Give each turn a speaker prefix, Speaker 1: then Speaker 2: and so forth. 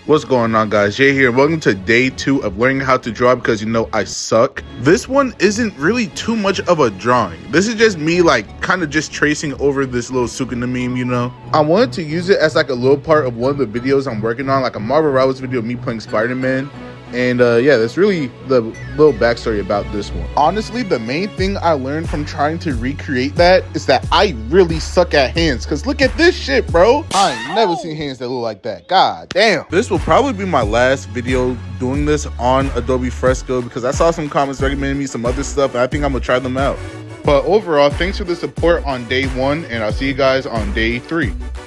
Speaker 1: What's going on, guys? Jay here. Welcome to day 2 of learning how to draw because you know I suck. This one isn't really too much of a drawing. This is just me kind of just tracing over this little Sukuna meme, you know? I wanted to use it as a little part of one of the videos I'm working on, like a Marvel Rivals video of me playing Spider-Man. And yeah, that's really the little backstory about this one. Honestly, the main thing I learned from trying to recreate that is that I really suck at hands. Cause look at this shit, bro. I ain't never seen hands that look like that. God damn. This will probably be my last video doing this on Adobe Fresco because I saw some comments recommending me some other stuff and I think I'm gonna try them out. But overall, thanks for the support on day 1 and I'll see you guys on day 3.